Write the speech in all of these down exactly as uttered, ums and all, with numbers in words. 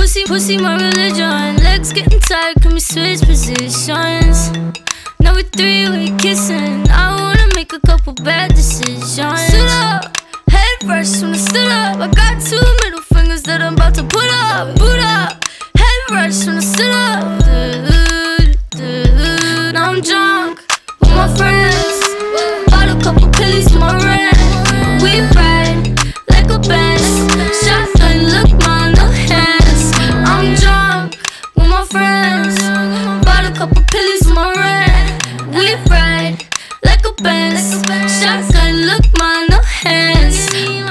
Pussy, pussy, my religion. Legs getting tired, can we switch positions? Now we three-way kissing. I wanna make a couple bad decisions. Stood up, head first when I stood up. I got two middle fingers that I'm about to put up. Boot up, head first when I stood up. Dude, dude. Now I'm drunk with my friends. Bought a couple pillies for my rent. We ride like a band. Shotgun, look, man, no hands. I'm drunk with my friends. Bought a couple pillies for my rent. We ride like a band. Shotgun, look, man, no hands.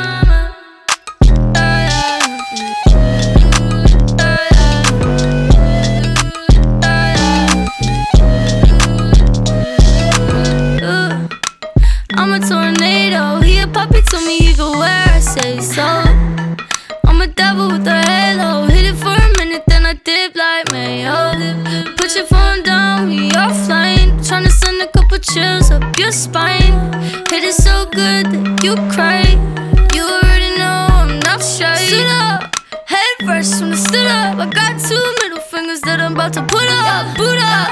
I'm a tornado. He a puppy, told me he could wear, I say so. I'm a devil with a halo. Hit it for a minute, then I dip like mayo. Put your phone down, we offline. Tryna send a couple chills up your spine. Hit it so good that you cry. You already know I'm not shy. Stood up, head first when I stood up. I got two middle fingers that I'm about to put up. Boot up,